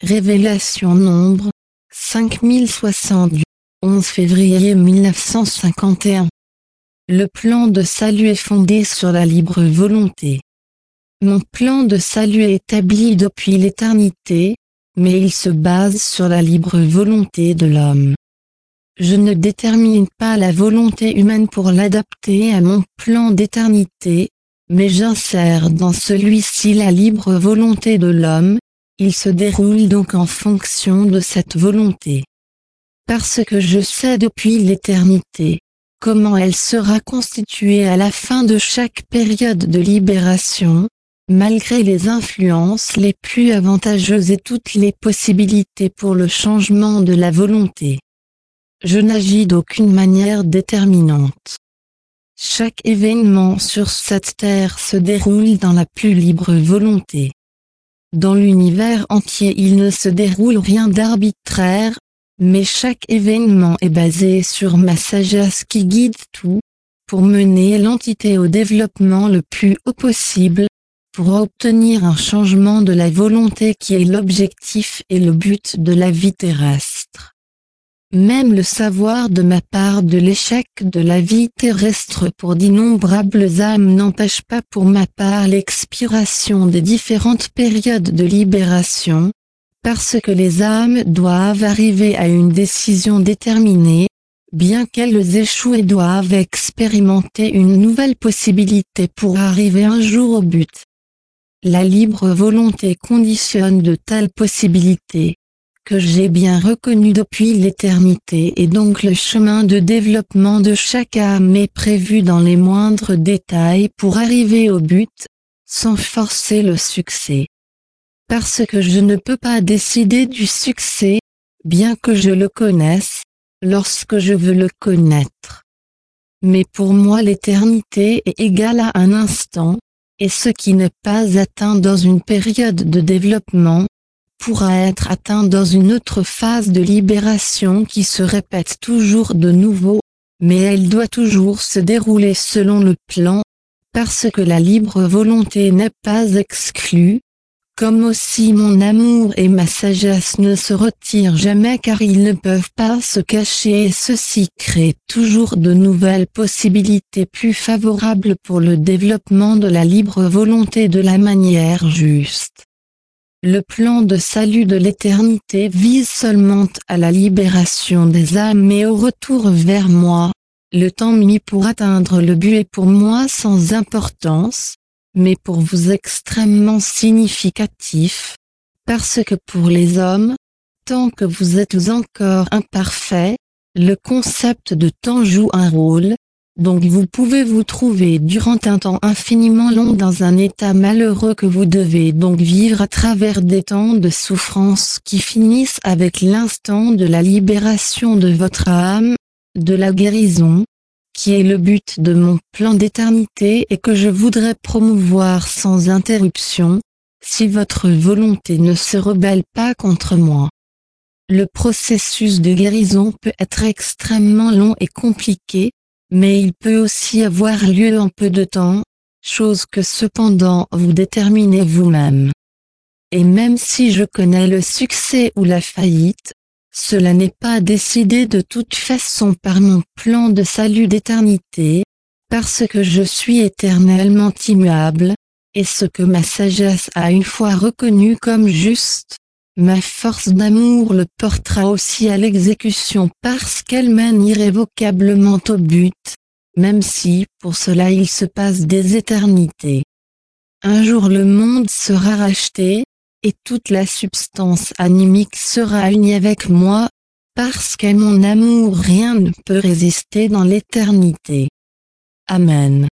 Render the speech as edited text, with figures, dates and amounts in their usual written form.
Révélation Nombre, 5060 du 11 février 1951. Le plan de salut est fondé sur la libre volonté. Mon plan de salut est établi depuis l'éternité, mais il se base sur la libre volonté de l'homme. Je ne détermine pas la volonté humaine pour l'adapter à mon plan d'éternité, mais j'insère dans celui-ci la libre volonté de l'homme. Il se déroule donc en fonction de cette volonté. Parce que je sais depuis l'éternité comment elle sera constituée à la fin de chaque période de libération, malgré les influences les plus avantageuses et toutes les possibilités pour le changement de la volonté. Je n'agis d'aucune manière déterminante. Chaque événement sur cette terre se déroule dans la plus libre volonté. Dans l'univers entier il ne se déroule rien d'arbitraire, mais chaque événement est basé sur ma sagesse qui guide tout, pour mener l'entité au développement le plus haut possible, pour obtenir un changement de la volonté qui est l'objectif et le but de la vie terrestre. Même le savoir de ma part de l'échec de la vie terrestre pour d'innombrables âmes n'empêche pas pour ma part l'expiration des différentes périodes de libération, parce que les âmes doivent arriver à une décision déterminée, bien qu'elles échouent et doivent expérimenter une nouvelle possibilité pour arriver un jour au but. La libre volonté conditionne de telles possibilités, que j'ai bien reconnu depuis l'éternité, et donc le chemin de développement de chaque âme est prévu dans les moindres détails pour arriver au but, sans forcer le succès. Parce que je ne peux pas décider du succès, bien que je le connaisse, lorsque je veux le connaître. Mais pour moi l'éternité est égale à un instant, et ce qui n'est pas atteint dans une période de développement, pourra être atteint dans une autre phase de libération qui se répète toujours de nouveau, mais elle doit toujours se dérouler selon le plan, parce que la libre volonté n'est pas exclue, comme aussi mon amour et ma sagesse ne se retirent jamais car ils ne peuvent pas se cacher et ceci crée toujours de nouvelles possibilités plus favorables pour le développement de la libre volonté de la manière juste. Le plan de salut de l'éternité vise seulement à la libération des âmes et au retour vers moi. Le temps mis pour atteindre le but est pour moi sans importance, mais pour vous extrêmement significatif, parce que pour les hommes, tant que vous êtes encore imparfaits, le concept de temps joue un rôle. Donc vous pouvez vous trouver durant un temps infiniment long dans un état malheureux que vous devez donc vivre à travers des temps de souffrance qui finissent avec l'instant de la libération de votre âme, de la guérison, qui est le but de mon plan d'éternité et que je voudrais promouvoir sans interruption, si votre volonté ne se rebelle pas contre moi. Le processus de guérison peut être extrêmement long et compliqué, mais il peut aussi avoir lieu en peu de temps, chose que cependant vous déterminez vous-même. Et même si je connais le succès ou la faillite, cela n'est pas décidé de toute façon par mon plan de salut d'éternité, parce que je suis éternellement immuable, et ce que ma sagesse a une fois reconnu comme juste, ma force d'amour le portera aussi à l'exécution parce qu'elle mène irrévocablement au but, même si pour cela il se passe des éternités. Un jour le monde sera racheté, et toute la substance animique sera unie avec moi, parce qu'à mon amour rien ne peut résister dans l'éternité. Amen.